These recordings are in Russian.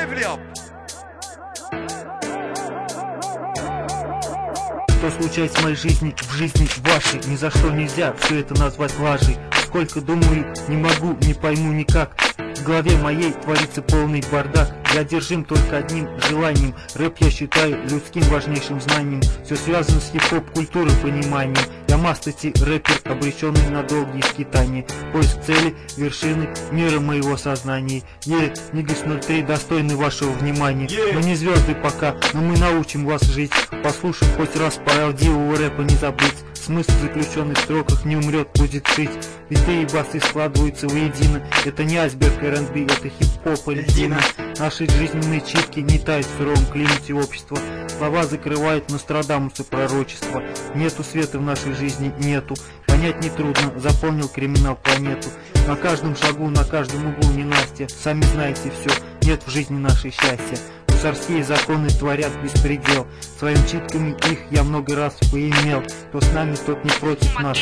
Что случается в моей жизни, в жизни вашей, ни за что нельзя все это назвать лажей. Сколько думаю, не могу, не пойму никак. В голове моей творится полный бардак. Я одержим только одним желанием. Рэп я считаю людским важнейшим знанием. Все связано с хип-хоп культурой, пониманием. Я мастати рэпер, обреченный на долгие скитания. Поиск цели, вершины мира моего сознания. Нигас 03 достойны вашего внимания. Мы не звезды пока, но мы научим вас жить. Послушай хоть раз правдивого рэпа не забыть. Смысл, заключенный в строках, не умрет, будет жить. Биты и басы складываются воедино. Это не айсберг R&B, это хип-хоп и льдина. Наши жизненные читки не тают в суровом климате общества. Слова закрывают Нострадамуса пророчества. Нету света в нашей жизни, нету. Понять нетрудно, заполнил криминал планету. На каждом шагу, на каждом углу ненастья. Сами знаете все, нет в жизни нашей счастья. Гусарские законы творят беспредел. Своими читками их я много раз поимел. Кто с нами, тот не против нас.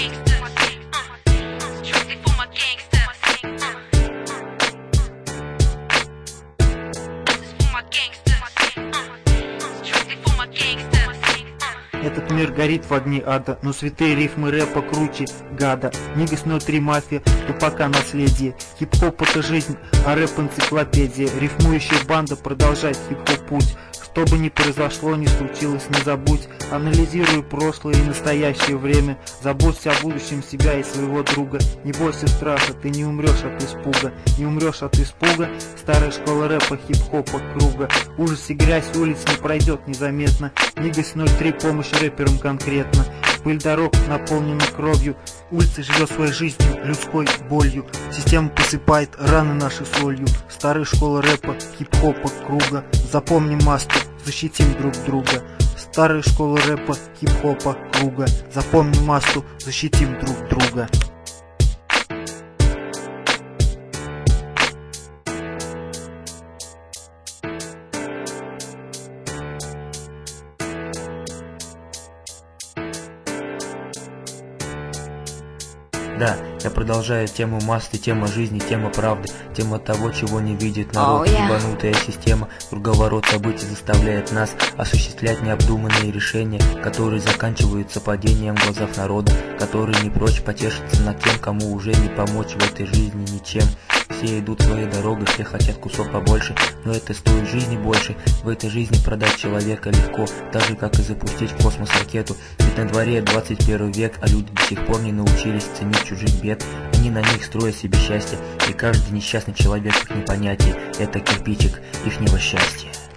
Этот мир горит в огне ада, но святые рифмы рэпа круче гада. Нигас 03 мафия, то пока наследие. Хип-хоп это жизнь, а рэп энциклопедия. Рифмующая банда продолжает хип-хоп путь. Что бы ни произошло, ни случилось, не забудь. Анализируй прошлое и настоящее время. Заботься о будущем себя и своего друга. Не бойся страха, ты не умрешь от испуга. Не умрешь от испуга. Старая школа рэпа, хип-хопа, круга. Ужас и грязь улиц не пройдет незаметно. Нигас 03 помощь рэперам конкретно. Пыль дорог наполнена кровью. Улица живет своей жизнью, людской болью. Система посыпает раны наши солью. Старая школа рэпа, хип-хопа, круга. Запомним масту, защитим друг друга. Старая школа рэпа, хип-хопа, круга. Запомним масту, защитим друг друга. Да, я продолжаю тему масты, тема жизни, тема правды, тема того, чего не видит народ. Ебанутая система, круговорот событий заставляет нас осуществлять необдуманные решения, которые заканчиваются падением в глазах народа, который не прочь потешиться над тем, кому уже не помочь в этой жизни ничем. Все идут своей дорогой, все хотят кусок побольше, но это стоит жизни больше. В этой жизни продать человека легко, так же как и запустить в космос ракету. Ведь на дворе 21 век, а люди до сих пор не научились ценить чужих бед. Они на них строят себе счастье, и каждый несчастный человек в их непонятии — это кирпичик ихнего счастья.